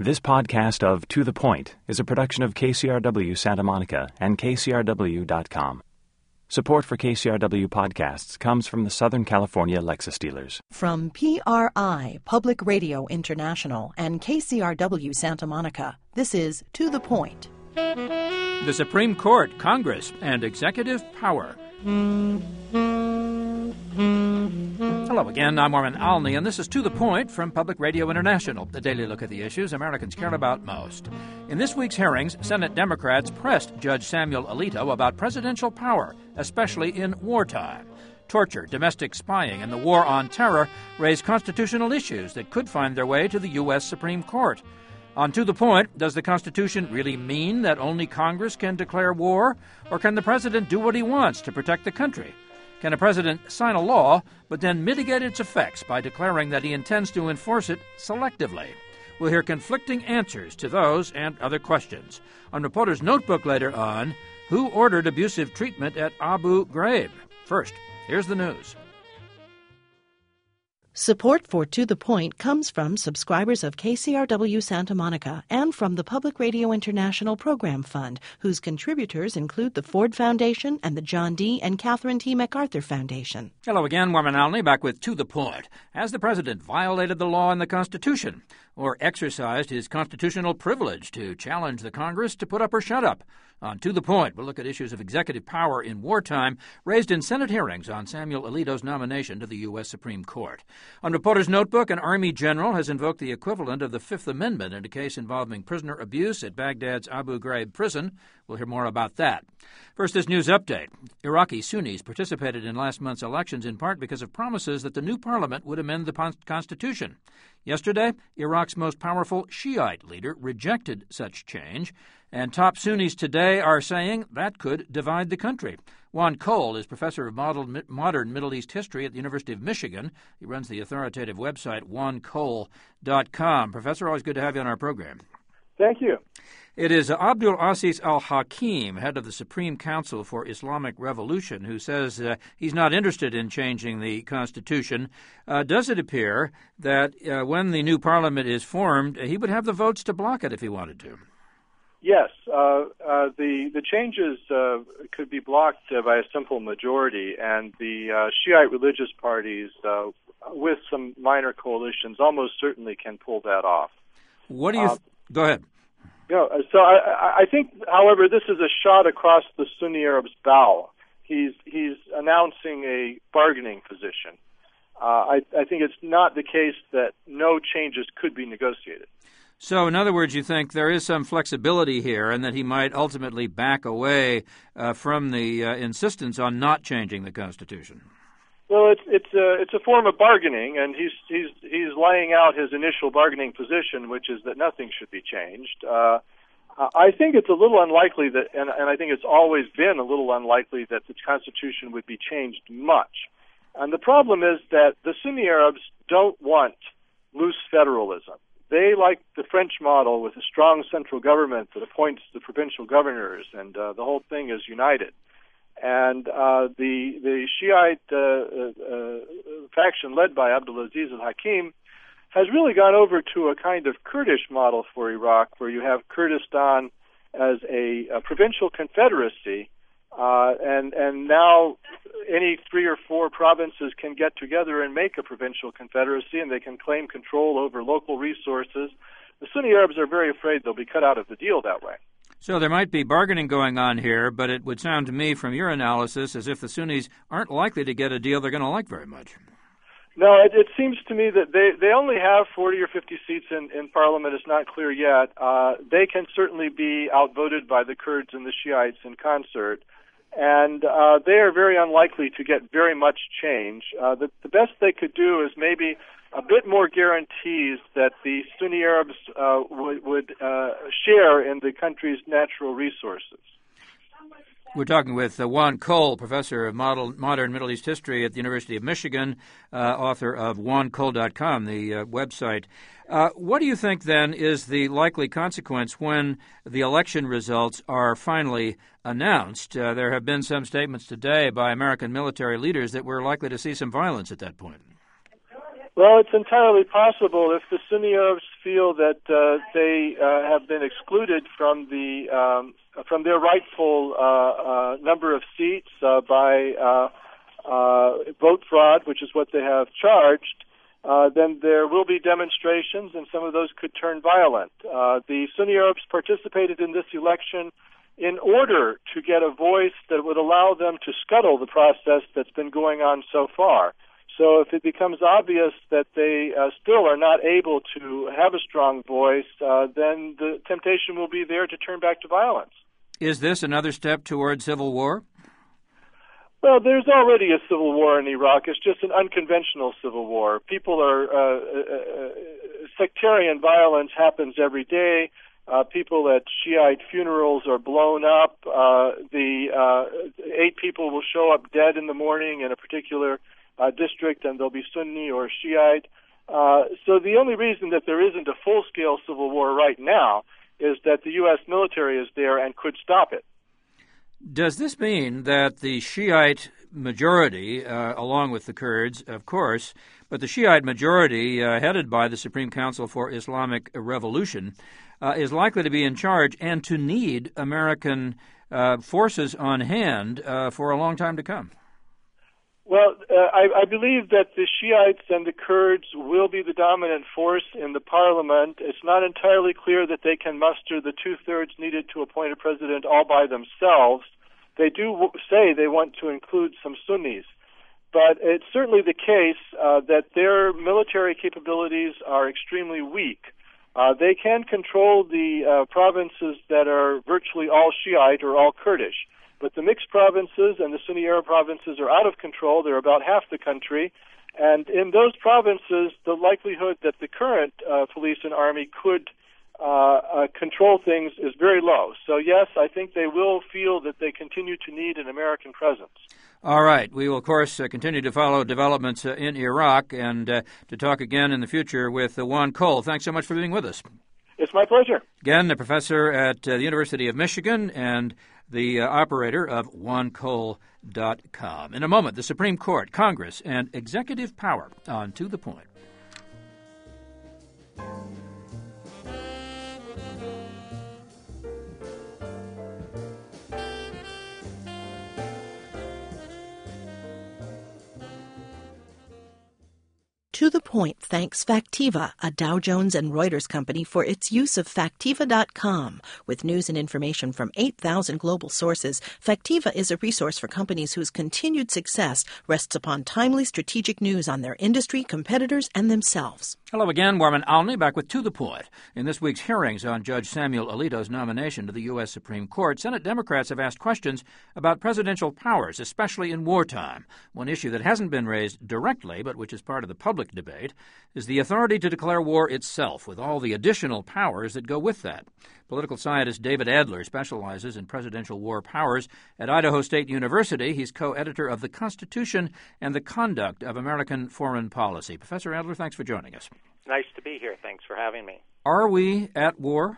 This podcast of To the Point is a production of KCRW Santa Monica and KCRW.com. Support for KCRW podcasts comes from the Southern California Lexus dealers. From PRI, Public Radio International, and KCRW Santa Monica, this is To the Point. The Supreme Court, Congress, and executive power. Hello again, I'm Norman Alney, and this is To the Point from Public Radio International, the daily look at the issues Americans care about most. In this week's hearings, Senate Democrats pressed Judge Samuel Alito about presidential power, especially in wartime. Torture, domestic spying, and the war on terror raise constitutional issues that could find their way to the U.S. Supreme Court. On To the Point, does the Constitution really mean that only Congress can declare war, or can the president do what he wants to protect the country? Can a president sign a law, but then mitigate its effects by declaring that he intends to enforce it selectively? We'll hear conflicting answers to those and other questions. On Reporter's Notebook later on, who ordered abusive treatment at Abu Ghraib? First, here's the news. Support for To the Point comes from subscribers of KCRW Santa Monica and from the Public Radio International Program Fund, whose contributors include the Ford Foundation and the John D. and Catherine T. MacArthur Foundation. Hello again, Norman Alney, back with To the Point. Has the president violated the law and the Constitution, or exercised his constitutional privilege to challenge the Congress to put up or shut up? On To the Point, we'll look at issues of executive power in wartime raised in Senate hearings on Samuel Alito's nomination to the U.S. Supreme Court. On Reporter's Notebook, an Army general has invoked the equivalent of the Fifth Amendment in a case involving prisoner abuse at Baghdad's Abu Ghraib prison. We'll hear more about that. First, this news update. Iraqi Sunnis participated in last month's elections in part because of promises that the new parliament would amend the Constitution. Yesterday, Iraq's most powerful Shiite leader rejected such change, and top Sunnis today are saying that could divide the country. Juan Cole is professor of modern Middle East history at the University of Michigan. He runs the authoritative website juancole.com. Professor, always good to have you on our program. Thank you. It is Abdul Aziz al-Hakim, head of the Supreme Council for Islamic Revolution, who says he's not interested in changing the Constitution. Does it appear that when the new parliament is formed, he would have the votes to block it if he wanted to? Yes. The changes could be blocked by a simple majority, and the Shiite religious parties, with some minor coalitions, almost certainly can pull that off. What do you... Go ahead. So I think, however, this is a shot across the Sunni Arabs' bow. He's announcing a bargaining position. I think it's not the case that no changes could be negotiated. So, in other words, you think there is some flexibility here and that he might ultimately back away from the insistence on not changing the Constitution? Well, it's a form of bargaining, and he's laying out his initial bargaining position, which is that nothing should be changed. I think it's a little unlikely that, and I think it's always been a little unlikely that the Constitution would be changed much. And the problem is that the Sunni Arabs don't want loose federalism. They like the French model with a strong central government that appoints the provincial governors, and the whole thing is united. And the Shiite faction led by Abdulaziz al-Hakim has really gone over to a kind of Kurdish model for Iraq, where you have Kurdistan as a provincial confederacy, and now any 3 or 4 provinces can get together and make a provincial confederacy, and they can claim control over local resources. The Sunni Arabs are very afraid they'll be cut out of the deal that way. So there might be bargaining going on here, but it would sound to me from your analysis as if the Sunnis aren't likely to get a deal they're going to like very much. No, it seems to me that they only have 40 or 50 seats in Parliament. It's not clear yet. They can certainly be outvoted by the Kurds and the Shiites in concert, and they are very unlikely to get very much change. The best they could do is maybe a bit more guarantees that the Sunni Arabs would share in the country's natural resources. We're talking with Juan Cole, professor of modern Middle East history at the University of Michigan, author of juancole.com, the website. What do you think, then, is the likely consequence when the election results are finally announced? There have been some statements today by American military leaders that we're likely to see some violence at that point. Well, it's entirely possible if the Sunni Arabs feel that they have been excluded from their rightful number of seats by vote fraud, which is what they have charged, then there will be demonstrations, and some of those could turn violent. The Sunni Arabs participated in this election in order to get a voice that would allow them to scuttle the process that's been going on so far. So if it becomes obvious that they still are not able to have a strong voice, then the temptation will be there to turn back to violence. Is this another step toward civil war? Well, there's already a civil war in Iraq. It's just an unconventional civil war. Sectarian violence happens every day. People at Shiite funerals are blown up. 8 people will show up dead in the morning in a particular district, and they'll be Sunni or Shiite. So the only reason that there isn't a full-scale civil war right now is that the U.S. military is there and could stop it. Does this mean that the Shiite majority, along with the Kurds, of course, but the Shiite majority headed by the Supreme Council for Islamic Revolution is likely to be in charge and to need American forces on hand for a long time to come? Well, I believe that the Shiites and the Kurds will be the dominant force in the parliament. It's not entirely clear that they can muster the 2/3 needed to appoint a president all by themselves. They do say they want to include some Sunnis. But it's certainly the case that their military capabilities are extremely weak. They can control the provinces that are virtually all Shiite or all Kurdish. But the mixed provinces and the Sunni Arab provinces are out of control. They're about half the country. And in those provinces, the likelihood that the current police and army could control things is very low. So, yes, I think they will feel that they continue to need an American presence. All right. We will, of course, continue to follow developments in Iraq and to talk again in the future with Juan Cole. Thanks so much for being with us. It's my pleasure. Again, a professor at the University of Michigan and the operator of OneCole.com. In a moment, the Supreme Court, Congress, and executive power on To the Point. To the Point thanks Factiva, a Dow Jones and Reuters company, for its use of Factiva.com. With news and information from 8,000 global sources, Factiva is a resource for companies whose continued success rests upon timely strategic news on their industry, competitors, and themselves. Hello again, Warman Alney, back with To the Point. In this week's hearings on Judge Samuel Alito's nomination to the U.S. Supreme Court, Senate Democrats have asked questions about presidential powers, especially in wartime. One issue that hasn't been raised directly, but which is part of the public debate, is the authority to declare war itself, with all the additional powers that go with that. Political scientist David Adler specializes in presidential war powers at Idaho State University. He's co-editor of The Constitution and the Conduct of American Foreign Policy. Professor Adler, thanks for joining us. Nice to be here. Thanks for having me. Are we at war?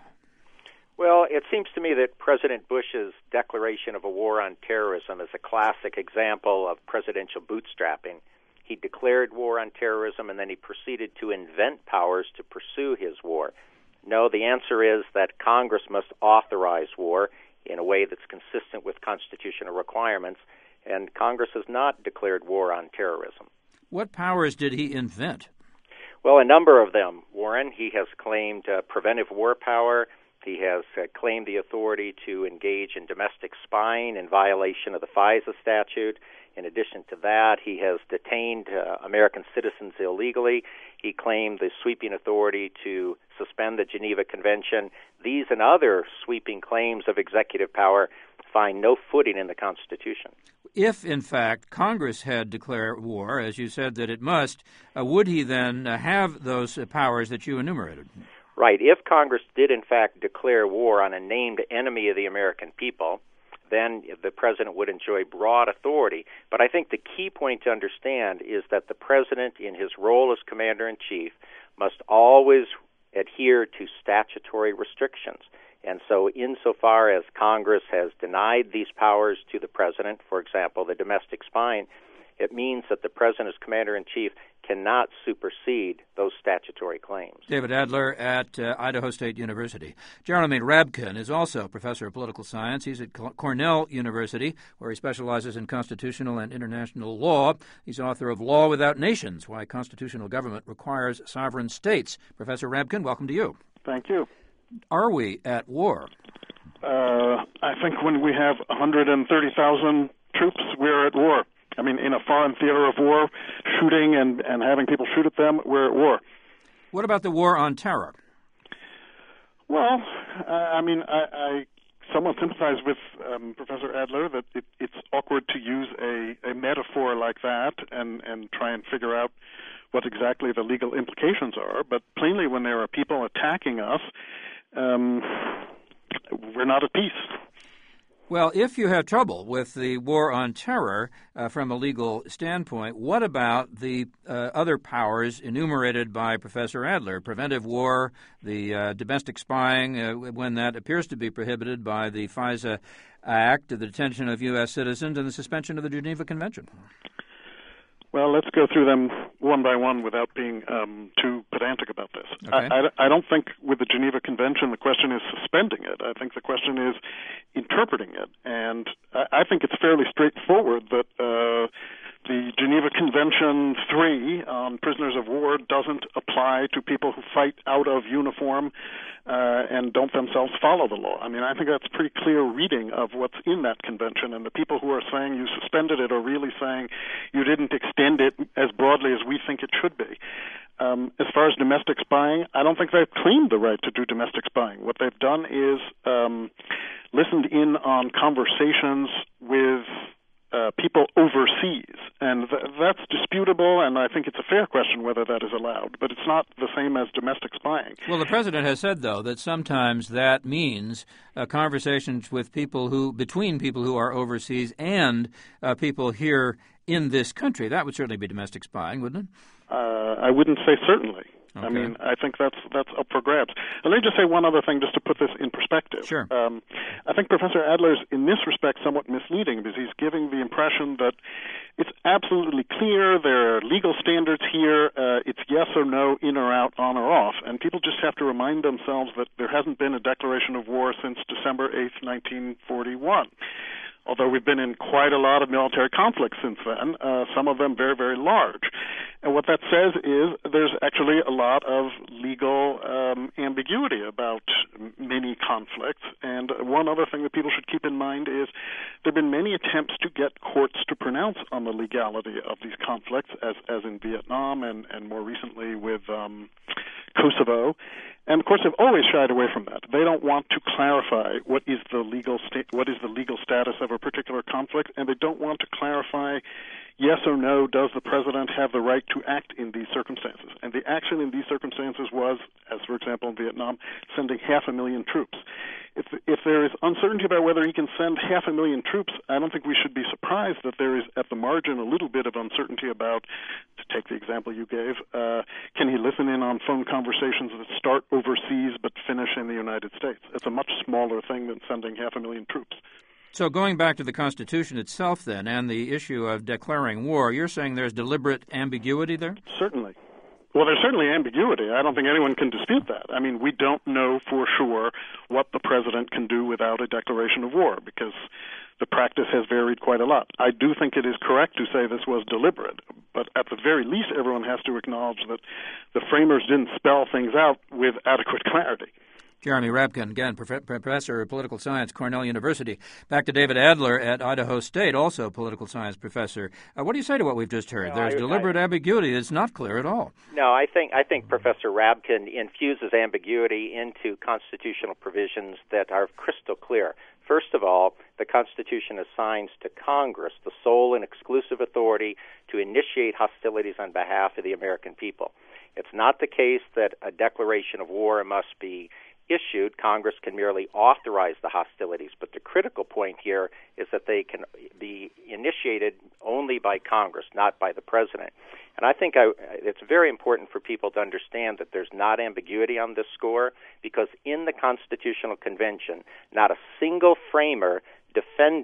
Well, it seems to me that President Bush's declaration of a war on terrorism is a classic example of presidential bootstrapping. He declared war on terrorism, and then he proceeded to invent powers to pursue his war. No, the answer is that Congress must authorize war in a way that's consistent with constitutional requirements, and Congress has not declared war on terrorism. What powers did he invent? Well, a number of them, Warren. He has claimed preventive war power. He has claimed the authority to engage in domestic spying in violation of the FISA statute. In addition to that, he has detained American citizens illegally. He claimed the sweeping authority to suspend the Geneva Convention. These and other sweeping claims of executive power find no footing in the Constitution. If, in fact, Congress had declared war, as you said that it must, would he then have those powers that you enumerated? Right. If Congress did, in fact, declare war on a named enemy of the American people, then the president would enjoy broad authority. But I think the key point to understand is that the president, in his role as commander-in-chief, must always adhere to statutory restrictions. And so insofar as Congress has denied these powers to the president, for example, the domestic spying, it means that the President as Commander-in-Chief cannot supersede those statutory claims. David Adler at Idaho State University. Jeremy Rabkin is also professor of political science. He's at Cornell University, where he specializes in constitutional and international law. He's author of Law Without Nations, Why Constitutional Government Requires Sovereign States. Professor Rabkin, welcome to you. Thank you. Are we at war? I think when we have 130,000 troops, we're at war. I mean, in a foreign theater of war, shooting and having people shoot at them, we're at war. What about the war on terror? Well, I somewhat sympathize with Professor Adler that it's awkward to use a metaphor like that and try and figure out what exactly the legal implications are. But plainly, when there are people attacking us, we're not at peace. Well, if you have trouble with the war on terror from a legal standpoint, what about the other powers enumerated by Professor Adler? Preventive war, the domestic spying, when that appears to be prohibited by the FISA Act, the detention of U.S. citizens, and the suspension of the Geneva Convention. Well, let's go through them one by one without being too pedantic about this. Okay. I don't think with the Geneva Convention the question is suspending it. I think the question is interpreting it. And I think it's fairly straightforward that the Geneva Convention 3 on prisoners of war doesn't apply to people who fight out of uniform and don't themselves follow the law. I mean, I think that's a pretty clear reading of what's in that convention, and the people who are saying you suspended it are really saying you didn't extend it as broadly as we think it should be. As far as domestic spying, I don't think they've claimed the right to do domestic spying. What they've done is listened in on conversations with people overseas, and that's disputable, and I think it's a fair question whether that is allowed, but it's not the same as domestic spying. Well, the President has said, though, that sometimes that means conversations with between people who are overseas and people here in this country. That would certainly be domestic spying, wouldn't it? I wouldn't say certainly. Okay. I mean, I think that's up for grabs. And let me just say one other thing just to put this in perspective. Sure. I think Professor Adler's, in this respect, somewhat misleading because he's giving the impression that it's absolutely clear there are legal standards here. It's yes or no, in or out, on or off. And people just have to remind themselves that there hasn't been a declaration of war since December 8th, 1941. Although we've been in quite a lot of military conflicts since then, some of them very, very large. And what that says is there's actually a lot of legal ambiguity about many conflicts. And one other thing that people should keep in mind is there have been many attempts to get courts to pronounce on the legality of these conflicts, as in Vietnam and more recently with Kosovo. And of course, they've always shied away from that. They don't want to clarify what is the legal status of a particular conflict, and they don't want to clarify yes or no, does the president have the right to act in these circumstances? And the action in these circumstances was, as for example in Vietnam, sending 500,000 troops. If there is uncertainty about whether he can send 500,000 troops, I don't think we should be surprised that there is at the margin a little bit of uncertainty about, to take the example you gave, can he listen in on phone conversations that start overseas but finish in the United States? It's a much smaller thing than sending 500,000 troops. So going back to the Constitution itself then and the issue of declaring war, you're saying there's deliberate ambiguity there? Certainly. Well, there's certainly ambiguity. I don't think anyone can dispute that. I mean, we don't know for sure what the president can do without a declaration of war because the practice has varied quite a lot. I do think it is correct to say this was deliberate, but at the very least everyone has to acknowledge that the framers didn't spell things out with adequate clarity. Jeremy Rabkin, again, professor of political science, Cornell University. Back to David Adler at Idaho State, also political science professor. What do you say to what we've just heard? There's deliberate ambiguity. It's not clear at all. No, I think Professor Rabkin infuses ambiguity into constitutional provisions that are crystal clear. First of all, the Constitution assigns to Congress the sole and exclusive authority to initiate hostilities on behalf of the American people. It's not the case that a declaration of war must be issued. Congress can merely authorize the hostilities, but the critical point here is that they can be initiated only by Congress, not by the president. And I think it's very important for people to understand that there's not ambiguity on this score because in the Constitutional Convention, not a single framer defended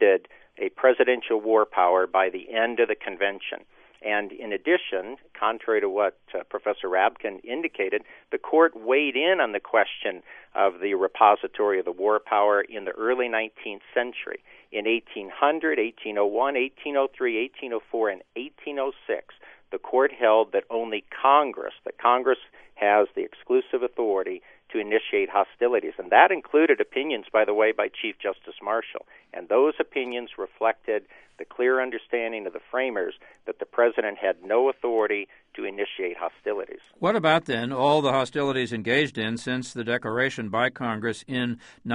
a presidential war power by the end of the convention. And in addition, contrary to what Professor Rabkin indicated, the court weighed in on the question of the repository of the war power in the early 19th century. In 1800, 1801, 1803, 1804, and 1806, the court held that only Congress has the exclusive authority to initiate hostilities. And that included opinions, by the way, by Chief Justice Marshall. And those opinions reflected the clear understanding of the framers that the president had no authority to initiate hostilities. What about, then, all the hostilities engaged in since the declaration by Congress in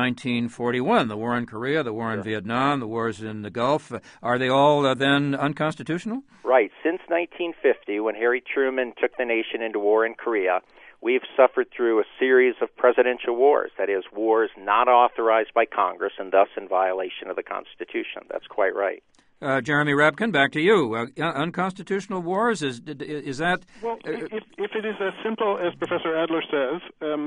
1941? The war in Korea, the war in Vietnam, the wars in the Gulf. Are they all then unconstitutional? Right. Since 1950, when Harry Truman took the nation into war in Korea, we've suffered through a series of presidential wars, that is, wars not authorized by Congress and thus in violation of the Constitution. That's quite right. Jeremy Rabkin, back to you. Unconstitutional wars, is that... Well, if it is as simple as Professor Adler says,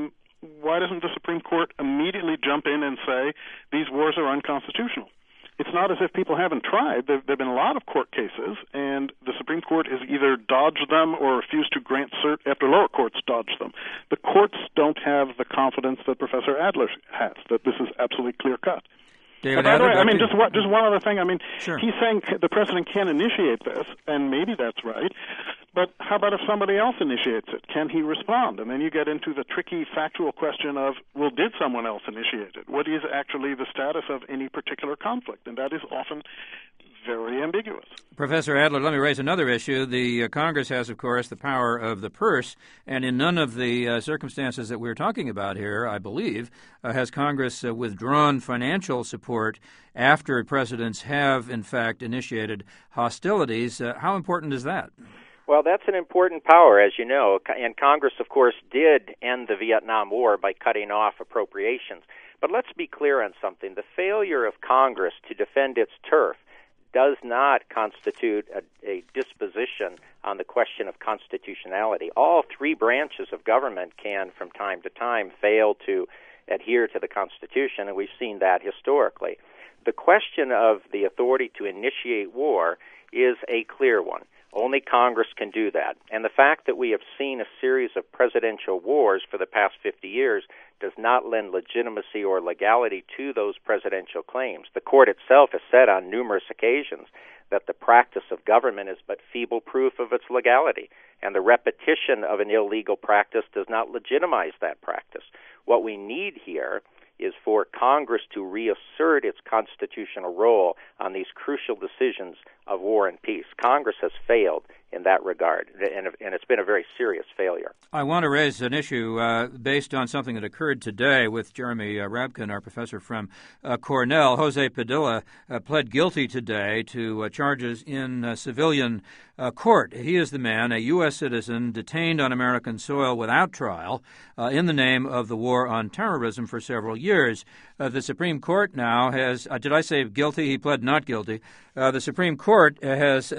why doesn't the Supreme Court immediately jump in and say these wars are unconstitutional? It's not as if people haven't tried. There have been a lot of court cases, and the Supreme Court has either dodged them or refused to grant cert after lower courts dodged them. The courts don't have the confidence that Professor Adler has, that this is absolutely clear-cut. David by the way, Adler, just one other thing. Sure. He's saying the president can initiate this, and maybe that's right. But how about if somebody else initiates it? Can he respond? And then you get into the tricky factual question of, well, did someone else initiate it? What is actually the status of any particular conflict? And that is often very ambiguous. Professor Adler, let me raise another issue. The Congress has, of course, the power of the purse, and in none of the circumstances that we're talking about here, I believe, has Congress withdrawn financial support after presidents have, in fact, initiated hostilities. How important is that? Well, that's an important power, as you know, and Congress, of course, did end the Vietnam War by cutting off appropriations. But let's be clear on something. The failure of Congress to defend its turf does not constitute a disposition on the question of constitutionality. All three branches of government can, from time to time, fail to adhere to the Constitution, and we've seen that historically. The question of the authority to initiate war is a clear one. Only Congress can do that. And the fact that we have seen a series of presidential wars for the past 50 years does not lend legitimacy or legality to those presidential claims. The court itself has said on numerous occasions that the practice of government is but feeble proof of its legality, and the repetition of an illegal practice does not legitimize that practice. What we need here is for Congress to reassert its constitutional role on these crucial decisions of war and peace. Congress has failed in that regard, and it's been a very serious failure. I want to raise an issue based on something that occurred today with Jeremy Rabkin, our professor from Cornell. Jose Padilla pled guilty today to charges in civilian court. He is the man, a U.S. citizen, detained on American soil without trial in the name of the war on terrorism for several years. The Supreme Court now has, did I say guilty? He pled not guilty. The Supreme Court has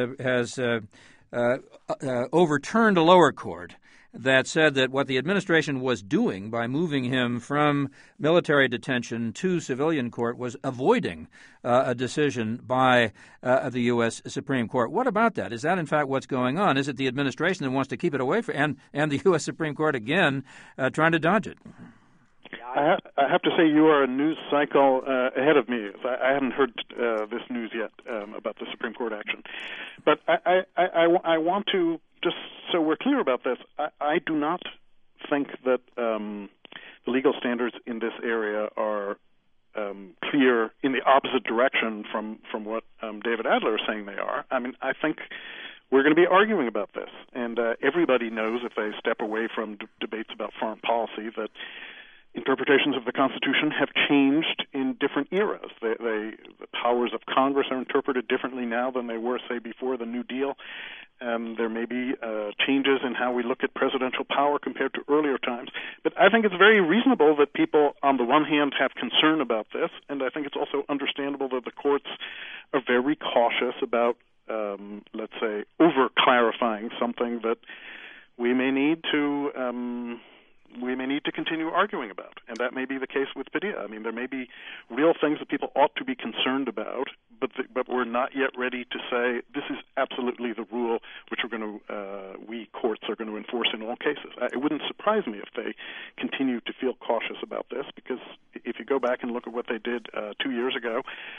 overturned a lower court that said that what the administration was doing by moving him from military detention to civilian court was avoiding a decision by the U.S. Supreme Court. What about that? Is that, in fact, what's going on? Is it the administration that wants to keep it away from, and the U.S. Supreme Court, again, trying to dodge it? I have to say you are a news cycle ahead of me. I haven't heard this news yet about the Supreme Court action. But I want to, just so we're clear about this, I do not think that the legal standards in this area are clear in the opposite direction from what David Adler is saying they are. I mean, I think we're going to be arguing about this. And everybody knows, if they step away from debates about foreign policy, that interpretations of the Constitution have changed in different eras. The powers of Congress are interpreted differently now than they were, say, before the New Deal. There may be changes in how we look at presidential power compared to earlier times. But I think it's very reasonable that people, on the one hand, have concern about this, and I think it's also understandable that the courts are very cautious about, let's say, over-clarifying something that we may need to we may need to continue arguing about. And that may be the case with Padilla. I mean, there may be real things that people ought to be concerned about, but we're not yet ready to say this is absolutely the rule which we courts are going to enforce in all cases. It wouldn't surprise me if they continue to feel cautious about this, because if you go back and look at what they did 2 years ago,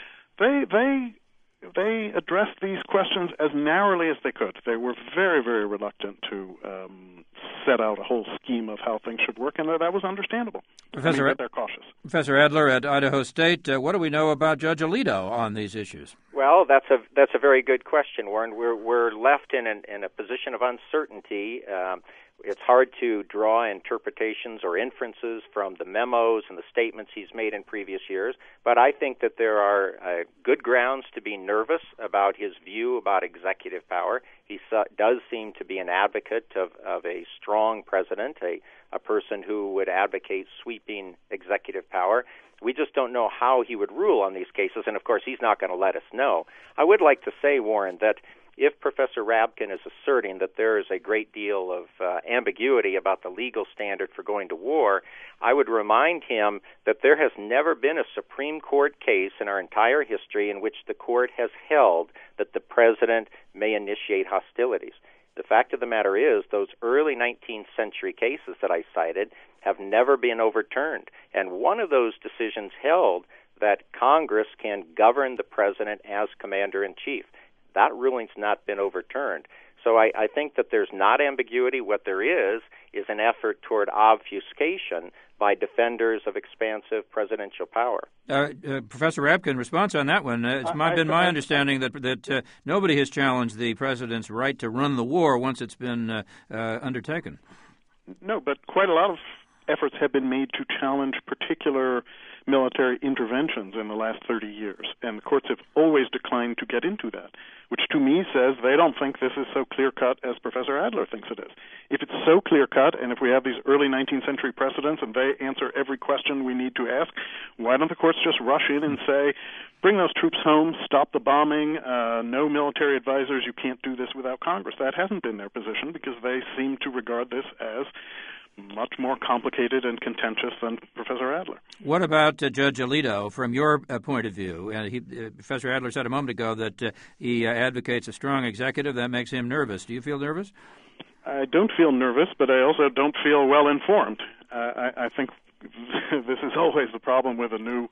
they addressed these questions as narrowly as they could. They were very, very reluctant to set out a whole scheme of how things should work, and that was understandable. They're cautious. Professor Adler at Idaho State, what do we know about Judge Alito on these issues? Well, that's a very good question, Warren. We're left in a position of uncertainty. It's hard to draw interpretations or inferences from the memos and the statements he's made in previous years, but I think that there are good grounds to be nervous about his view about executive power. He does seem to be an advocate of a strong president, a person who would advocate sweeping executive power. We just don't know how he would rule on these cases, and of course he's not going to let us know. I would like to say, Warren, that if Professor Rabkin is asserting that there is a great deal of ambiguity about the legal standard for going to war, I would remind him that there has never been a Supreme Court case in our entire history in which the court has held that the president may initiate hostilities. The fact of the matter is, those early 19th century cases that I cited have never been overturned, and one of those decisions held that Congress can govern the president as commander-in-chief. That ruling's not been overturned. So I think that there's not ambiguity. What there is an effort toward obfuscation by defenders of expansive presidential power. Professor Rabkin, response on that one. It's been my understanding that nobody has challenged the president's right to run the war once it's been undertaken. No, but quite a lot of efforts have been made to challenge particular military interventions in the last 30 years, and the courts have always declined to get into that, which to me says they don't think this is so clear-cut as Professor Adler thinks it is. If it's so clear-cut, and if we have these early 19th century precedents and they answer every question we need to ask, why don't the courts just rush in and say, bring those troops home, stop the bombing, no military advisors, you can't do this without Congress? That hasn't been their position because they seem to regard this as much more complicated and contentious than Professor Adler. What about Judge Alito, from your point of view? Professor Adler said a moment ago that he advocates a strong executive. That makes him nervous. Do you feel nervous? I don't feel nervous, but I also don't feel well informed. I think this is always the problem with a new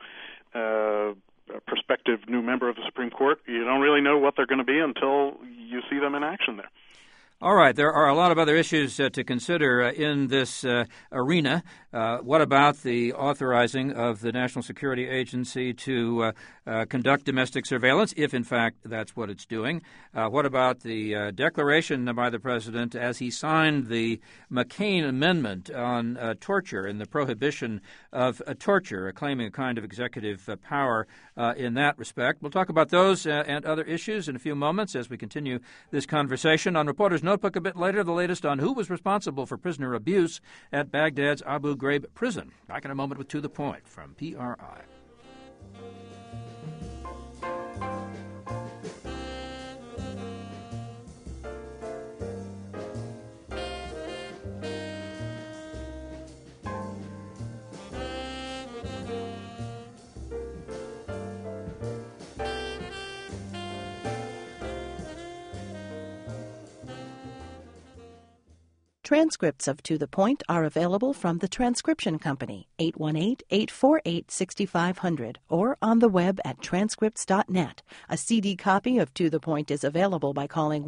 prospective new member of the Supreme Court. You don't really know what they're going to be until you see them in action there. All right. There are a lot of other issues to consider in this arena. What about the authorizing of the National Security Agency to conduct domestic surveillance, if in fact that's what it's doing? What about the declaration by the president as he signed the McCain Amendment on torture and the prohibition of torture, claiming a kind of executive power in that respect? We'll talk about those and other issues in a few moments as we continue this conversation on Reporter's Notebook a bit later, the latest on who was responsible for prisoner abuse at Baghdad's Abu Ghraib prison. Back in a moment with To the Point from PRI. Transcripts of To the Point are available from the Transcription Company, 818-848-6500, or on the web at transcripts.net. A CD copy of To the Point is available by calling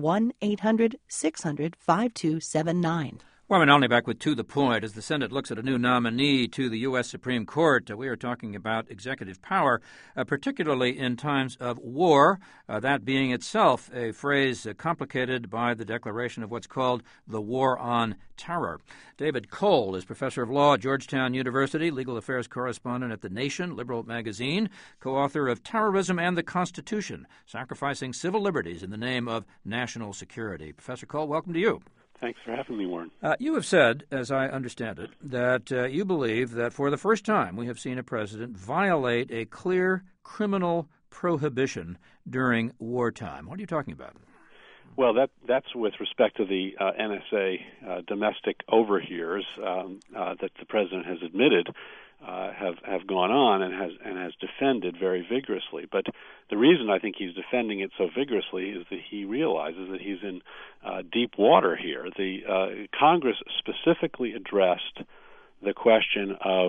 1-800-600-5279. Wyman Olney back with To the Point. As the Senate looks at a new nominee to the U.S. Supreme Court, we are talking about executive power, particularly in times of war, that being itself a phrase complicated by the declaration of what's called the War on Terror. David Cole is professor of law at Georgetown University, legal affairs correspondent at The Nation, liberal magazine, co-author of Terrorism and the Constitution, Sacrificing Civil Liberties in the Name of National Security. Professor Cole, welcome to you. Thanks for having me, Warren. You have said, as I understand it, that you believe that for the first time we have seen a president violate a clear criminal prohibition during wartime. What are you talking about? Well, that's with respect to the NSA domestic overhears that the president has admitted have gone on and has defended very vigorously. But the reason I think he's defending it so vigorously is that he realizes that he's in deep water here. The Congress specifically addressed the question of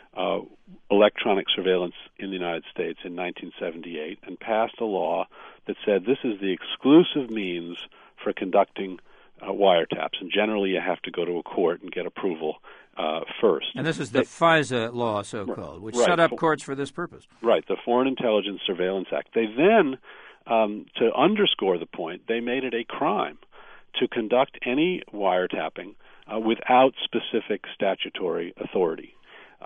electronic surveillance in the United States in 1978 and passed a law that said this is the exclusive means for conducting wiretaps, and generally you have to go to a court and get approval first. And this is the FISA law, so-called, which set up courts for this purpose. Right, the Foreign Intelligence Surveillance Act. They then, to underscore the point, they made it a crime to conduct any wiretapping without specific statutory authority.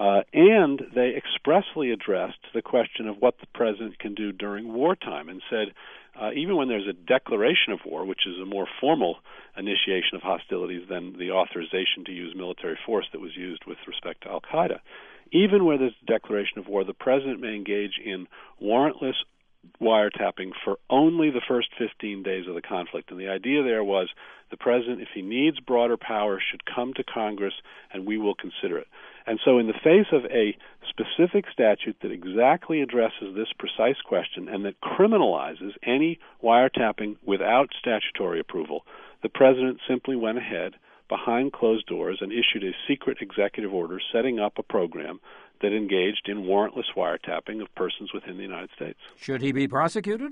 And they expressly addressed the question of what the president can do during wartime and said, even when there's a declaration of war, which is a more formal initiation of hostilities than the authorization to use military force that was used with respect to al-Qaeda, even where there's a declaration of war, the president may engage in warrantless wiretapping for only the first 15 days of the conflict. And the idea there was the president, if he needs broader power, should come to Congress and we will consider it. And so in the face of a specific statute that exactly addresses this precise question and that criminalizes any wiretapping without statutory approval, the president simply went ahead behind closed doors and issued a secret executive order setting up a program that engaged in warrantless wiretapping of persons within the United States. Should he be prosecuted?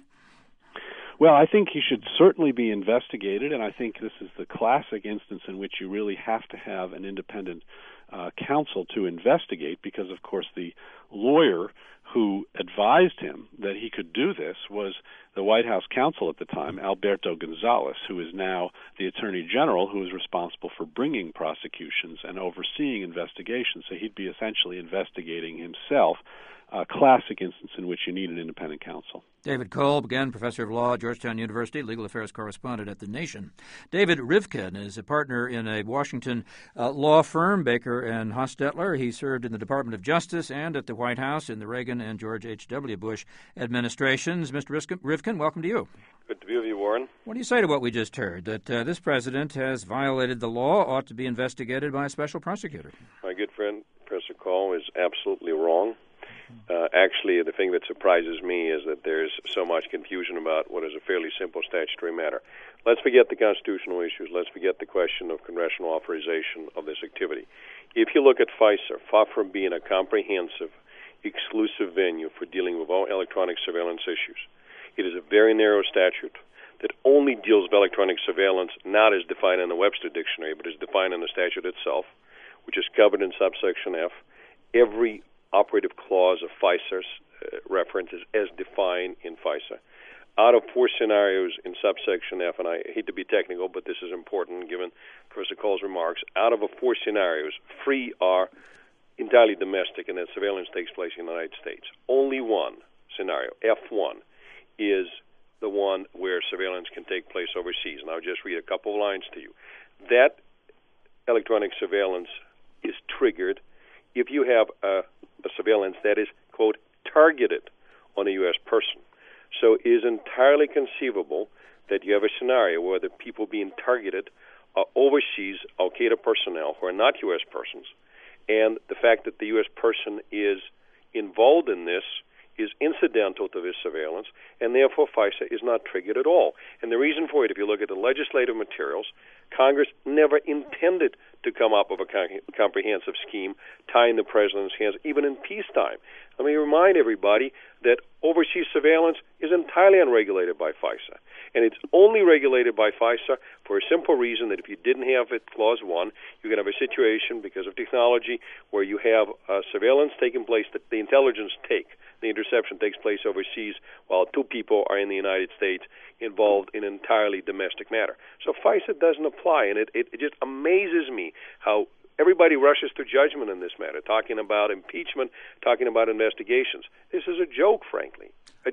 Well, I think he should certainly be investigated, and I think this is the classic instance in which you really have to have an independent counsel to investigate, because, of course, the lawyer who advised him that he could do this was the White House counsel at the time, Alberto Gonzales, who is now the Attorney General, who is responsible for bringing prosecutions and overseeing investigations. So he'd be essentially investigating himself, a classic instance in which you need an independent counsel. David Kolb, again, professor of law at Georgetown University, legal affairs correspondent at The Nation. David Rivkin is a partner in a Washington law firm, Baker and Hostetler. He served in the Department of Justice and at the White House in the Reagan and George H.W. Bush administrations. Mr. Rivkin, welcome to you. Good to be with you, Warren. What do you say to what we just heard, that this president has violated the law, ought to be investigated by a special prosecutor? My good friend, Professor Call, is absolutely wrong. Actually, the thing that surprises me is that there's so much confusion about what is a fairly simple statutory matter. Let's forget the constitutional issues. Let's forget the question of congressional authorization of this activity. If you look at FISA, far from being a comprehensive, exclusive venue for dealing with all electronic surveillance issues, it is a very narrow statute that only deals with electronic surveillance, not as defined in the Webster Dictionary, but as defined in the statute itself, which is covered in subsection F. Every operative clause of FISA's reference is as defined in FISA. Out of 4 scenarios in subsection F, and I hate to be technical, but this is important given Professor Cole's remarks, out of 4 scenarios, 3 are entirely domestic and that surveillance takes place in the United States. Only one scenario, F1, is the one where surveillance can take place overseas. And I'll just read a couple of lines to you. That electronic surveillance is triggered if you have a surveillance that is, quote, targeted on a U.S. person. So it is entirely conceivable that you have a scenario where the people being targeted are overseas al-Qaeda personnel who are not U.S. persons, and the fact that the U.S. person is involved in this is incidental to this surveillance, and therefore FISA is not triggered at all. And the reason for it, if you look at the legislative materials, Congress never intended to come up with a comprehensive scheme tying the president's hands, even in peacetime. Let me remind everybody that overseas surveillance is entirely unregulated by FISA. And it's only regulated by FISA for a simple reason that if you didn't have it, Clause 1, you can have a situation because of technology where you have surveillance taking place that the intelligence the interception takes place overseas while 2 people are in the United States involved in an entirely domestic matter. So FISA doesn't apply, and it just amazes me how everybody rushes to judgment in this matter, talking about impeachment, talking about investigations. This is a joke, frankly, a joke.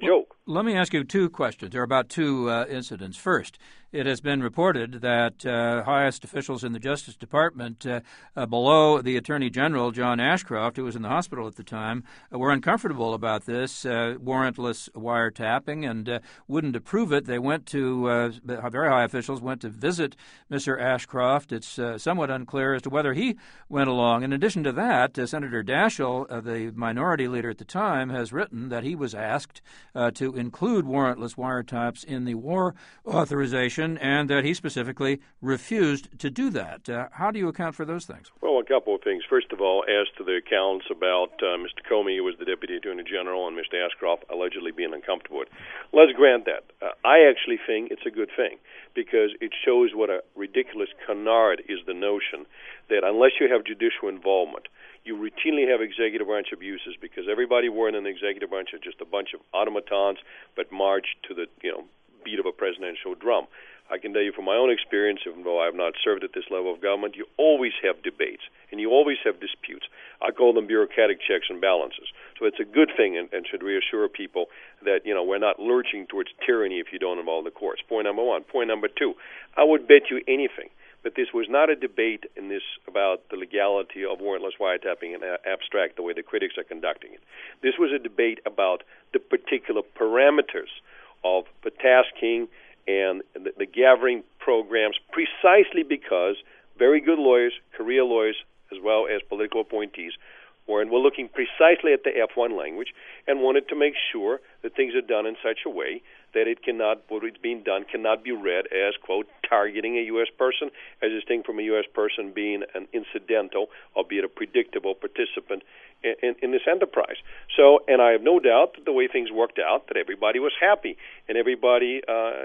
Let me ask you two questions, or about two incidents. First, it has been reported that highest officials in the Justice Department, below the Attorney General, John Ashcroft, who was in the hospital at the time, were uncomfortable about this warrantless wiretapping and wouldn't approve it. They went to, very high officials went to visit Mr. Ashcroft. It's somewhat unclear as to whether he went along. In addition to that, Senator Daschle, the minority leader at the time, has written that he was asked to include warrantless wiretaps in the war authorization, and that he specifically refused to do that. How do you account for those things? Well, a couple of things. First of all, as to the accounts about Mr. Comey, who was the Deputy Attorney General, and Mr. Ashcroft allegedly being uncomfortable with, let's grant that. I actually think it's a good thing, because it shows what a ridiculous canard is the notion that unless you have judicial involvement, you routinely have executive branch abuses, because everybody working in the executive branch are just a bunch of automatons, but march to the beat of a presidential drum. I can tell you from my own experience, even though I have not served at this level of government, you always have debates and you always have disputes. I call them bureaucratic checks and balances. So it's a good thing and should reassure people that we're not lurching towards tyranny if you don't involve the courts. Point number one. Point number two, I would bet you anything that this was not a debate in this about the legality of warrantless wiretapping and abstract the way the critics are conducting it. This was a debate about the particular parameters of the tasking and the gathering programs, precisely because very good lawyers, career lawyers, as well as political appointees, were looking precisely at the F1 language and wanted to make sure that things are done in such a way that what is being done cannot be read as, quote, targeting a U.S. person, as distinct from a U.S. person being an incidental, albeit a predictable participant in this enterprise. So, and I have no doubt that the way things worked out, that everybody was happy and everybody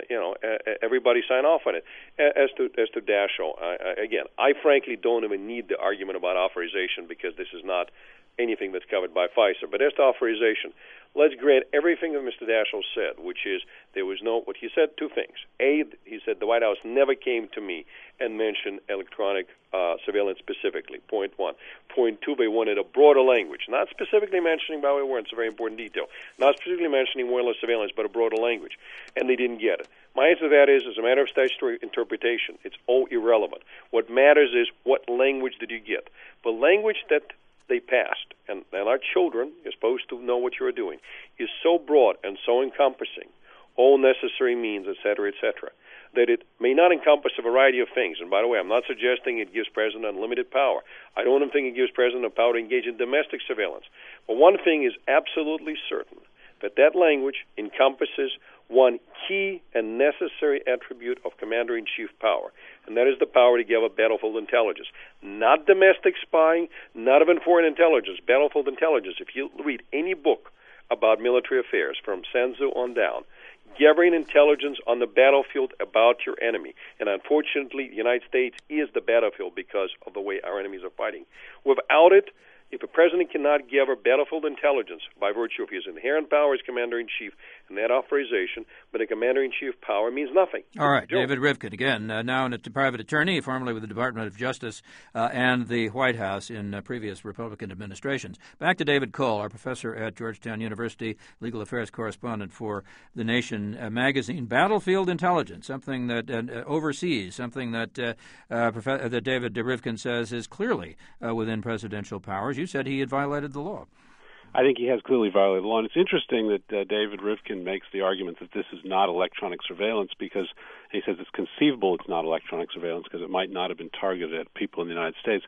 signed off on it. As to Daschle, again, I frankly don't even need the argument about authorization, because this is not anything that's covered by FISA. But as to authorization, let's grant everything that Mr. Daschle said, which is what he said, two things. A, he said the White House never came to me and mentioned electronic surveillance specifically, point one. Point two, they wanted a broader language, not specifically mentioning, by the way, warrants, a very important detail, not specifically mentioning warrantless surveillance, but a broader language, and they didn't get it. My answer to that is, as a matter of statutory interpretation, it's all irrelevant. What matters is what language did you get. The language that they passed, and our children, you're supposed to know what you're doing, is so broad and so encompassing, all necessary means, et cetera, that it may not encompass a variety of things. And by the way, I'm not suggesting it gives President unlimited power. I don't even think it gives President the power to engage in domestic surveillance. But one thing is absolutely certain, that language encompasses one key and necessary attribute of Commander-in-Chief power, and that is the power to give a battlefield intelligence. Not domestic spying, not even foreign intelligence, battlefield intelligence. If you read any book about military affairs, from Sun Tzu on down, gathering intelligence on the battlefield about your enemy. And unfortunately, the United States is the battlefield because of the way our enemies are fighting. Without it, if a president cannot gather battlefield intelligence by virtue of his inherent power as Commander-in-Chief and that authorization, but a Commander-in-Chief power means nothing. All right, David Rivkin, again, now a private attorney, formerly with the Department of Justice and the White House in previous Republican administrations. Back to David Cole, our professor at Georgetown University, legal affairs correspondent for The Nation magazine. Battlefield intelligence, something that overseas, something that David Rivkin says is clearly within presidential powers. You said he had violated the law. I think he has clearly violated the law. And it's interesting that David Rivkin makes the argument that this is not electronic surveillance, because he says it's conceivable it's not electronic surveillance because it might not have been targeted at people in the United States.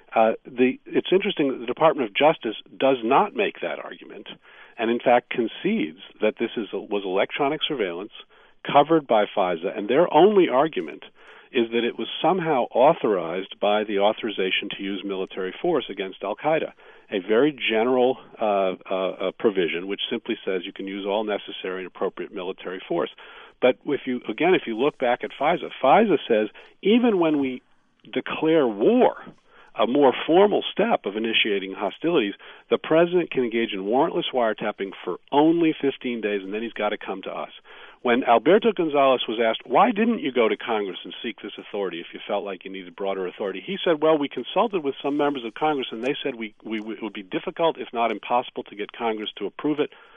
It's interesting that the Department of Justice does not make that argument, and in fact concedes that this was electronic surveillance covered by FISA, and their only argument is that it was somehow authorized by the authorization to use military force against al-Qaeda, a very general provision which simply says you can use all necessary and appropriate military force. But if you look back at FISA says even when we declare war, a more formal step of initiating hostilities, the president can engage in warrantless wiretapping for only 15 days, and then he's got to come to us. When Alberto Gonzales was asked, why didn't you go to Congress and seek this authority if you felt like you needed broader authority, he said, well, we consulted with some members of Congress, and they said it would be difficult, if not impossible, to get Congress to approve it.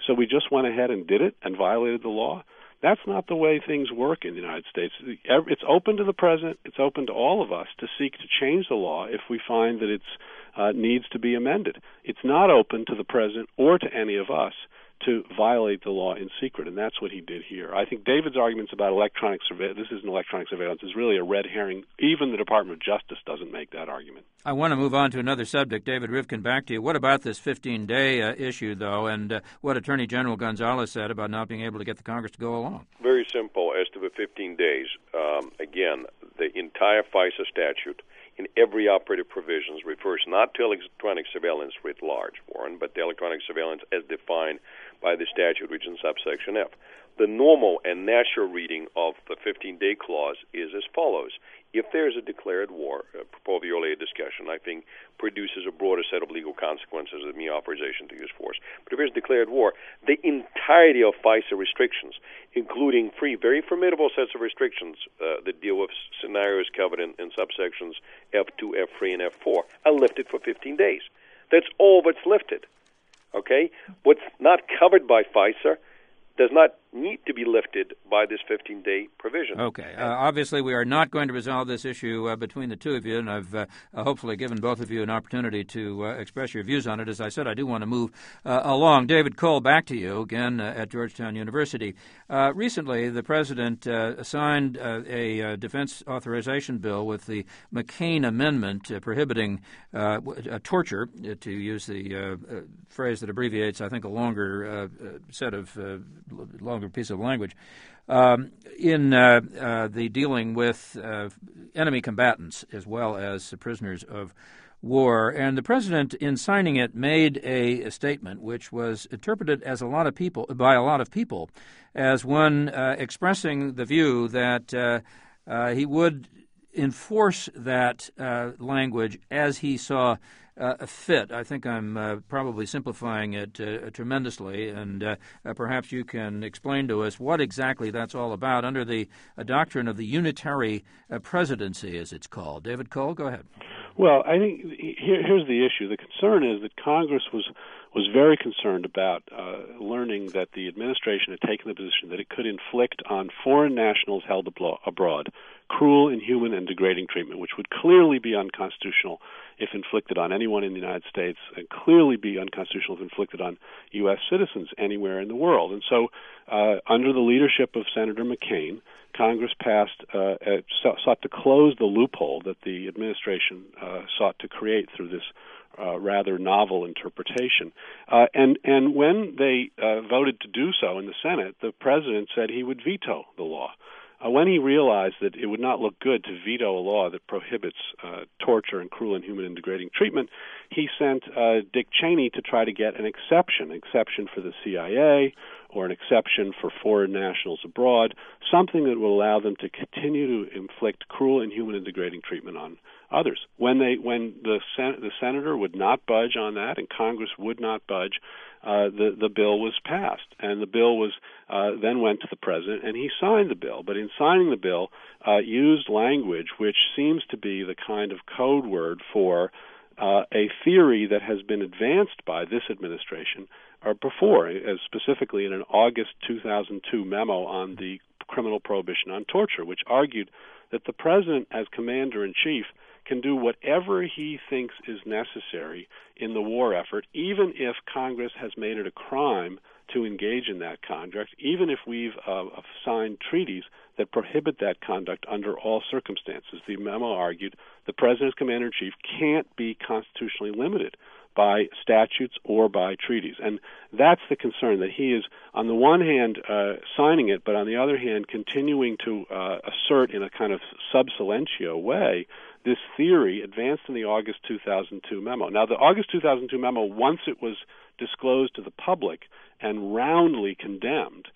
so we just went ahead and did it and violated the law. That's not the way things work in the United States. It's open to the president. It's open to all of us to seek to change the law if we find that it needs to be amended. It's not open to the president or to any of us to violate the law in secret, and that's what he did here. I think David's arguments about electronic surveillance, this isn't electronic surveillance, is really a red herring. Even the Department of Justice doesn't make that argument. I want to move on to another subject. David Rivkin, back to you. What about this 15-day issue, though, and what Attorney General Gonzalez said about not being able to get the Congress to go along? Very simple. As to the 15 days, again, the entire FISA statute in every operative provisions refers not to electronic surveillance writ large, Warren, but to electronic surveillance as defined by the statute, which is in subsection F. The normal and natural reading of the 15-day clause is as follows. If there is a declared war, for the earlier discussion, I think produces a broader set of legal consequences than mere authorization to use force. But if there's declared war, the entirety of FISA restrictions, including three very formidable sets of restrictions that deal with scenarios covered in subsections F2, F3, and F4, are lifted for 15 days. That's all that's lifted. Okay? What's not covered by FISA does not need to be lifted by this 15-day provision. Okay. Obviously, we are not going to resolve this issue between the two of you, and I've hopefully given both of you an opportunity to express your views on it. As I said, I do want to move along. David Cole, back to you again at Georgetown University. Recently, the President signed a defense authorization bill with the McCain Amendment prohibiting torture, to use the phrase that abbreviates, I think, a longer longer piece of language, in the dealing with enemy combatants as well as prisoners of war. And the president, in signing it, made a statement which was interpreted as by a lot of people as one expressing the view that he would enforce that language as he saw fit. I think I'm probably simplifying it tremendously, and perhaps you can explain to us what exactly that's all about under the doctrine of the unitary presidency, as it's called. David Cole, go ahead. Well, I think here's the issue. The concern is that Congress was very concerned about learning that the administration had taken the position that it could inflict on foreign nationals held abroad cruel, inhuman, and degrading treatment, which would clearly be unconstitutional if inflicted on anyone in the United States, and clearly be unconstitutional if inflicted on U.S. citizens anywhere in the world. And so, under the leadership of Senator McCain, Congress sought to close the loophole that the administration sought to create through this rather novel interpretation. And when they voted to do so in the Senate, the president said he would veto the law. When he realized that it would not look good to veto a law that prohibits torture and cruel, inhuman, and degrading treatment, he sent Dick Cheney to try to get an exception for the CIA or an exception for foreign nationals abroad, something that will allow them to continue to inflict cruel, inhuman, and degrading treatment on others. When the senator would not budge on that and Congress would not budge, the bill was passed, and the bill was then went to the president, and he signed the bill. But in signing the bill, used language which seems to be the kind of code word for a theory that has been advanced by this administration before, specifically in an August 2002 memo on the criminal prohibition on torture, which argued that the president, as commander-in-chief, can do whatever he thinks is necessary in the war effort, even if Congress has made it a crime to engage in that conduct, even if we've signed treaties that prohibit that conduct under all circumstances. The memo argued the president as commander-in-chief can't be constitutionally limited by statutes or by treaties. And that's the concern, that he is, on the one hand, signing it, but on the other hand, continuing to assert in a kind of sub silentio way this theory advanced in the August 2002 memo. Now, the August 2002 memo, once it was disclosed to the public and roundly condemned,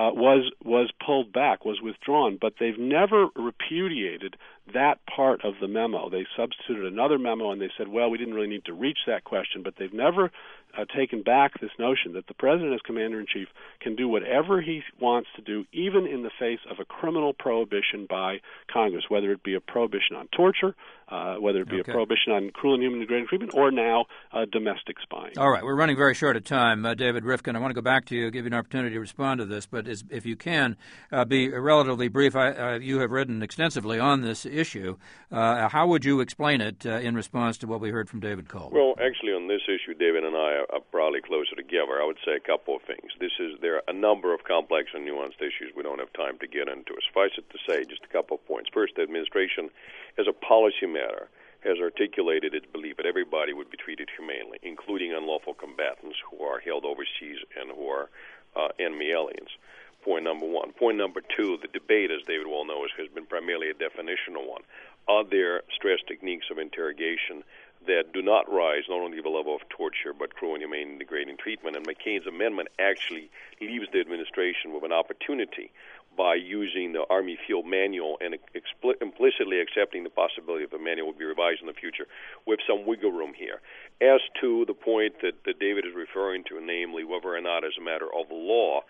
was pulled back, was withdrawn, but they've never repudiated that part of the memo. They substituted another memo and they said, well, we didn't really need to reach that question, but they've never taken back this notion that the president as commander-in-chief can do whatever he wants to do, even in the face of a criminal prohibition by Congress, whether it be a prohibition on torture, whether it be a prohibition on cruel and inhuman degrading treatment, or now domestic spying. All right, we're running very short of time. David Rivkin, I want to go back to you, give you an opportunity to respond to this, but if you can, be relatively brief. You have written extensively on this issue. How would you explain it in response to what we heard from David Cole? Well, actually, on this issue, David and I are probably closer together. I would say a couple of things. There are a number of complex and nuanced issues we don't have time to get into. Suffice it to say, just a couple of points. First, the administration, as a policy matter, has articulated its belief that everybody would be treated humanely, including unlawful combatants who are held overseas and who are enemy aliens. Point number one. Point number two, the debate, as David well knows, has been primarily a definitional one. Are there stress techniques of interrogation that do not rise not only to the level of torture but cruel, inhumane, and degrading treatment? And McCain's amendment actually leaves the administration with an opportunity by using the Army Field Manual and implicitly accepting the possibility that the manual will be revised in the future with some wiggle room here. As to the point that David is referring to, namely whether or not as a matter of law,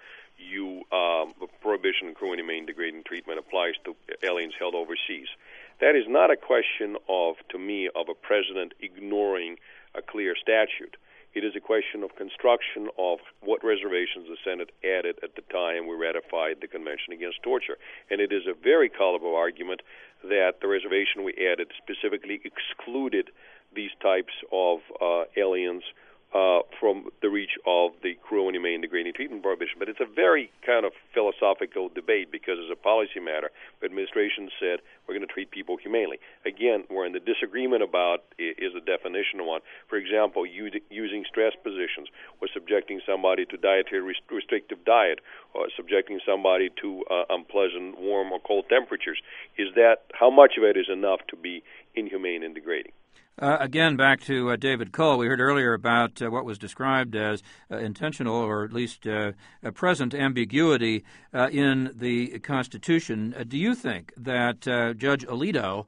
the prohibition of cruel, inhumane, degrading treatment applies to aliens held overseas. That is not a question of a president ignoring a clear statute. It is a question of construction of what reservations the Senate added at the time we ratified the Convention Against Torture. And it is a very colorful argument that the reservation we added specifically excluded these types of aliens from the reach of the cruel, inhumane, degrading treatment prohibition. But it's a very kind of philosophical debate because as a policy matter, the administration said we're going to treat people humanely. Again, we're in the disagreement about is a definitional one. For example, using stress positions or subjecting somebody to dietary restrictive diet or subjecting somebody to unpleasant warm or cold temperatures. How much of it is enough to be inhumane and degrading? Again, back to David Cole. We heard earlier about what was described as intentional or at least present ambiguity in the Constitution. Do you think that Judge Alito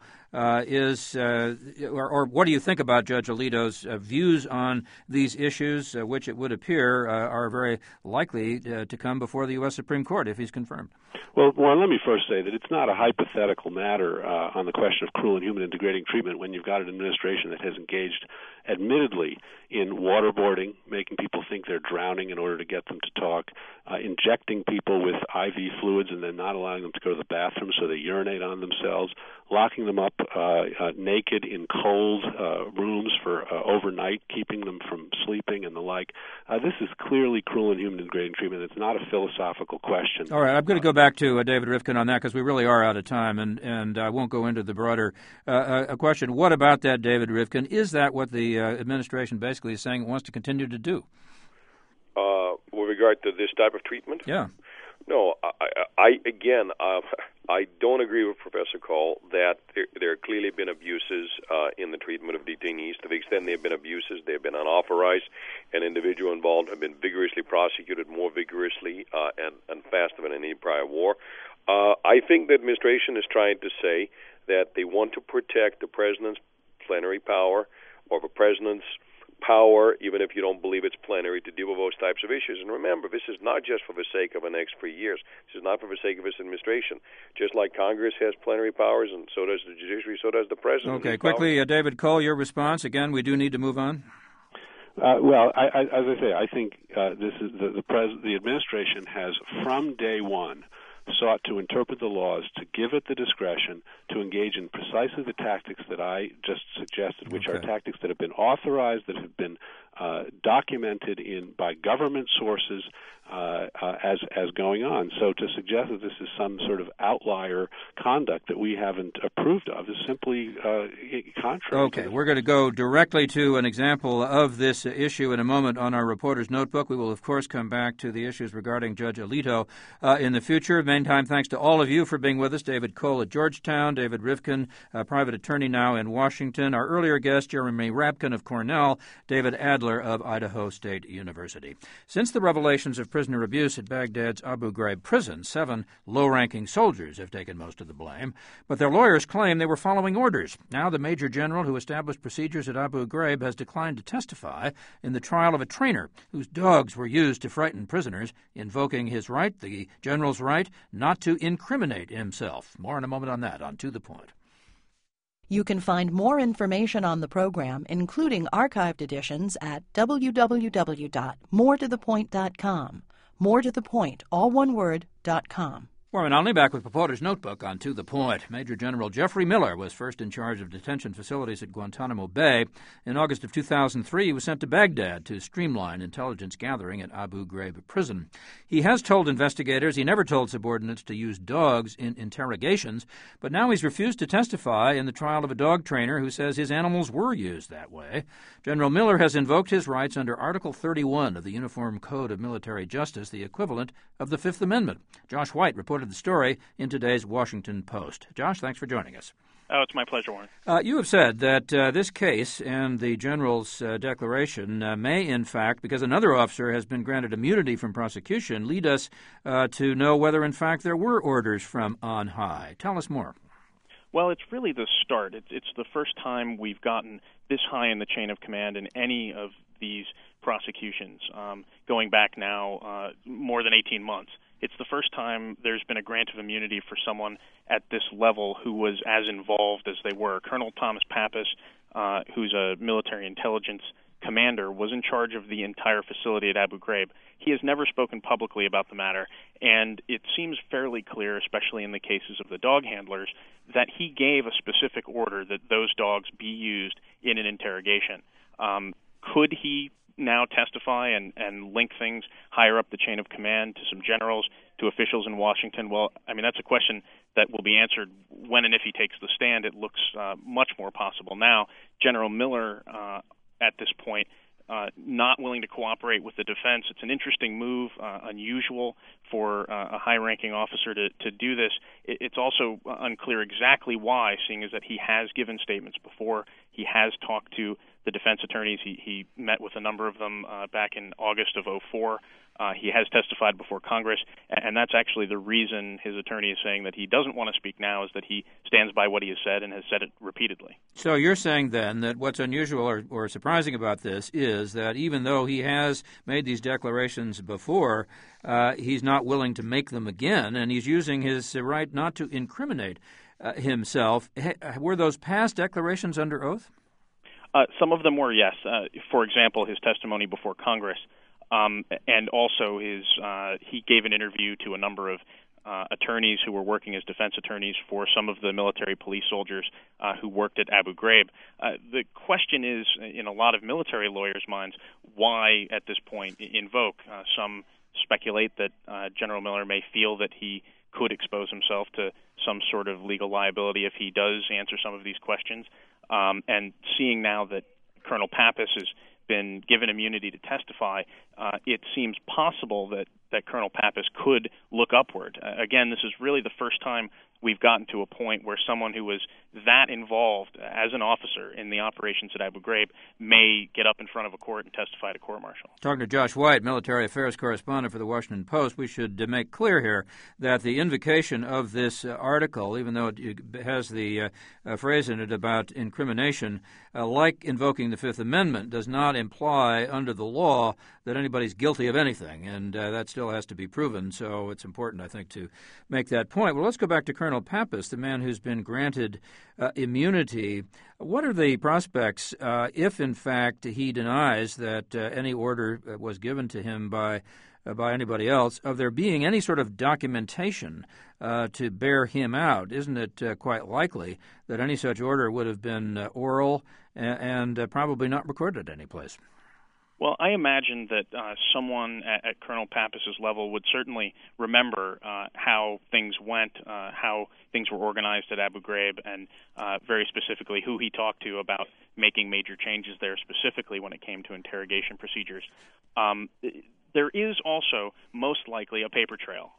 or what do you think about Judge Alito's views on these issues, which it would appear are very likely to come before the U.S. Supreme Court if he's confirmed? Well, Warren, let me first say that it's not a hypothetical matter on the question of cruel, inhuman, and degrading treatment when you've got an administration that has engaged, admittedly, in waterboarding, making people think they're drowning in order to get them to talk, injecting people with IV fluids and then not allowing them to go to the bathroom so they urinate on themselves, locking them up naked in cold rooms for overnight, keeping them from sleeping and the like. This is clearly cruel, inhuman, and degrading treatment. It's not a philosophical question. All right, I'm going to go back to David Rivkin on that because we really are out of time, and I won't go into the broader question. What about that, David Rivkin? Is that what the administration basically is saying it wants to continue to do? With regard to this type of treatment? Yeah. No, I don't agree with Professor Cole that there have clearly been abuses in the treatment of detainees. To the extent there have been abuses, they have been unauthorized, and individuals involved have been vigorously prosecuted, more vigorously and faster than any prior war. I think the administration is trying to say that they want to protect the president's plenary power or the president's power, even if you don't believe it's plenary, to deal with those types of issues. And remember, this is not just for the sake of the next 3 years. This is not for the sake of this administration. Just like Congress has plenary powers, and so does the judiciary, so does the president. Okay, quickly, David Cole, your response. Again, we do need to move on. Well, as I say, I think this is the administration has, from day one, sought to interpret the laws to give it the discretion to engage in precisely the tactics that I just suggested, which are tactics that have been authorized, that have been documented by government sources as going on. So to suggest that this is some sort of outlier conduct that we haven't approved of is simply contrary. Okay, we're going to go directly to an example of this issue in a moment on our Reporter's Notebook. We will, of course, come back to the issues regarding Judge Alito in the future. Meantime, thanks to all of you for being with us. David Cole at Georgetown, David Rivkin, a private attorney now in Washington. Our earlier guest, Jeremy Rabkin of Cornell, David Adler Adler of Idaho State University. Since the revelations of prisoner abuse at Baghdad's Abu Ghraib prison, 7 low-ranking soldiers have taken most of the blame, but their lawyers claim they were following orders. Now the Major General who established procedures at Abu Ghraib has declined to testify in the trial of a trainer whose dogs were used to frighten prisoners, invoking his right, the general's right, not to incriminate himself. More in a moment on that, on To the Point. You can find more information on the program, including archived editions, at www.moretothepoint.com. More to the Point, all one word, .com. Warren Onley back with Reporter's Notebook on To the Point. Major General Jeffrey Miller was first in charge of detention facilities at Guantanamo Bay. In August of 2003, he was sent to Baghdad to streamline intelligence gathering at Abu Ghraib prison. He has told investigators he never told subordinates to use dogs in interrogations, but now he's refused to testify in the trial of a dog trainer who says his animals were used that way. General Miller has invoked his rights under Article 31 of the Uniform Code of Military Justice, the equivalent of the Fifth Amendment. Josh White reported the story in today's Washington Post. Josh, thanks for joining us. Oh, it's my pleasure, Warren. You have said that this case and the General's declaration may, in fact, because another officer has been granted immunity from prosecution, lead us to know whether, in fact, there were orders from on high. Tell us more. Well, it's really the start. It's the first time we've gotten this high in the chain of command in any of these prosecutions, going back now more than 18 months. It's the first time there's been a grant of immunity for someone at this level who was as involved as they were. Colonel Thomas Pappas, who's a military intelligence commander, was in charge of the entire facility at Abu Ghraib. He has never spoken publicly about the matter, and it seems fairly clear, especially in the cases of the dog handlers, that he gave a specific order that those dogs be used in an interrogation. Could he now testify and link things higher up the chain of command to some generals, to officials in Washington? Well, I mean, that's a question that will be answered when and if he takes the stand. It looks much more possible now. General Miller, at this point, not willing to cooperate with the defense. It's an interesting move, unusual for a high-ranking officer to do this. It's also unclear exactly why, seeing as that he has given statements before. He has talked to the defense attorneys. He met with a number of them back in August of 2004. He has testified before Congress, and that's actually the reason his attorney is saying that he doesn't want to speak now, is that he stands by what he has said and has said it repeatedly. So you're saying then that what's unusual or surprising about this is that even though he has made these declarations before, he's not willing to make them again, and he's using his right not to incriminate himself. Were those past declarations under oath? Some of them were, yes. For example, his testimony before Congress. And also he gave an interview to a number of attorneys who were working as defense attorneys for some of the military police soldiers who worked at Abu Ghraib. The question is, in a lot of military lawyers' minds, why at this point invoke? Some speculate that General Miller may feel that he could expose himself to some sort of legal liability if he does answer some of these questions. And seeing now that Colonel Pappas has been given immunity to testify, it seems possible that Colonel Pappas could look upward. Again, this is really the first time we've gotten to a point where someone who was that involved as an officer in the operations at Abu Ghraib may get up in front of a court and testify at a court-martial. Talking to Josh White, military affairs correspondent for the Washington Post, we should make clear here that the invocation of this article, even though it has the phrase in it about incrimination, like invoking the Fifth Amendment, does not imply under the law that anybody's guilty of anything, and that still has to be proven, so it's important, I think, to make that point. Well, let's go back to Colonel Pappas, the man who's been granted immunity. What are the prospects if, in fact, he denies that any order was given to him by anybody else, of there being any sort of documentation to bear him out? Isn't it quite likely that any such order would have been oral and probably not recorded any place? Well, I imagine that someone at Colonel Pappas's level would certainly remember how things went, how things were organized at Abu Ghraib, and very specifically who he talked to about making major changes there, specifically when it came to interrogation procedures. There is also most likely a paper trail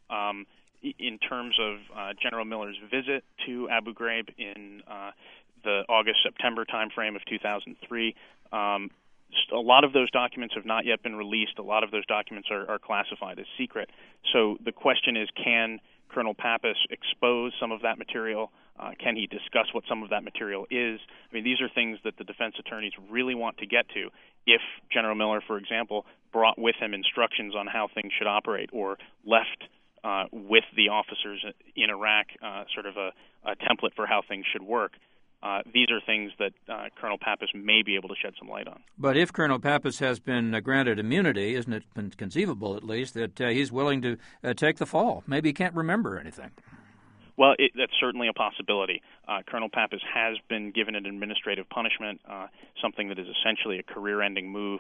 in terms of General Miller's visit to Abu Ghraib in the August-September timeframe of 2003. A lot of those documents have not yet been released. A lot of those documents are classified as secret. So the question is, can Colonel Pappas expose some of that material? Can he discuss what some of that material is? I mean, these are things that the defense attorneys really want to get to. If General Miller, for example, brought with him instructions on how things should operate, or left with the officers in Iraq sort of a template for how things should work, these are things that Colonel Pappas may be able to shed some light on. But if Colonel Pappas has been granted immunity, isn't it conceivable, at least, that he's willing to take the fall? Maybe he can't remember anything. Well, that's certainly a possibility. Colonel Pappas has been given an administrative punishment, something that is essentially a career-ending move.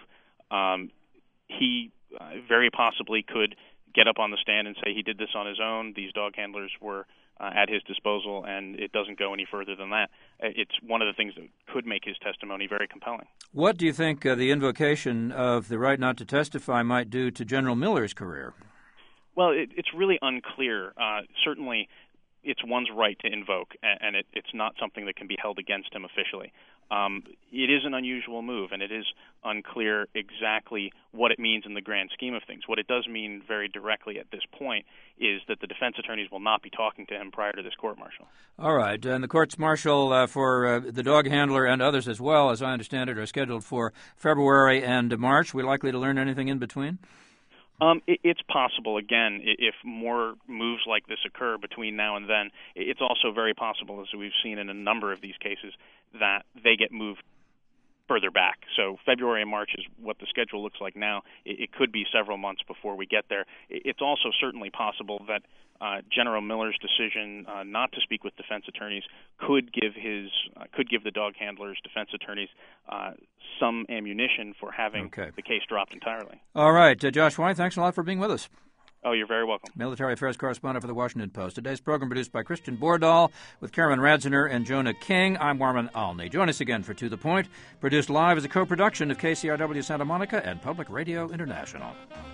He very possibly could get up on the stand and say he did this on his own. These dog handlers were at his disposal, and it doesn't go any further than that. It's one of the things that could make his testimony very compelling. What do you think the invocation of the right not to testify might do to General Miller's career? Well, it's really unclear. Certainly, it's one's right to invoke, and it's not something that can be held against him officially. It is an unusual move, and it is unclear exactly what it means in the grand scheme of things. What it does mean very directly at this point is that the defense attorneys will not be talking to him prior to this court-martial. All right, and the courts-martial for the dog handler and others as well, as I understand it, are scheduled for February and March. We likely to learn anything in between? It's possible, again, if more moves like this occur between now and then. It's also very possible, as we've seen in a number of these cases, that they get moved further back. So February and March is what the schedule looks like now. It could be several months before we get there. It's also certainly possible that General Miller's decision not to speak with defense attorneys could give the dog handlers, defense attorneys, some ammunition for having the case dropped entirely. All right, Josh White, thanks a lot for being with us. Oh, you're very welcome. Military Affairs Correspondent for The Washington Post. Today's program produced by Christian Bordahl with Karen Radziner and Jonah King. I'm Warman Alney. Join us again for To The Point, produced live as a co-production of KCRW Santa Monica and Public Radio International.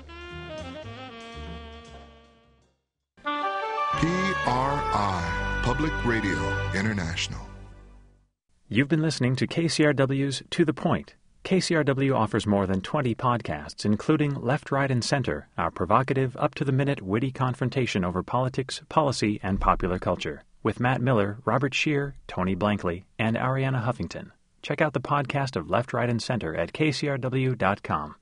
PRI, Public Radio International. You've been listening to KCRW's To The Point. KCRW offers more than 20 podcasts, including Left, Right, and Center, our provocative, up-to-the-minute, witty confrontation over politics, policy, and popular culture, with Matt Miller, Robert Scheer, Tony Blankley, and Ariana Huffington. Check out the podcast of Left, Right, and Center at kcrw.com.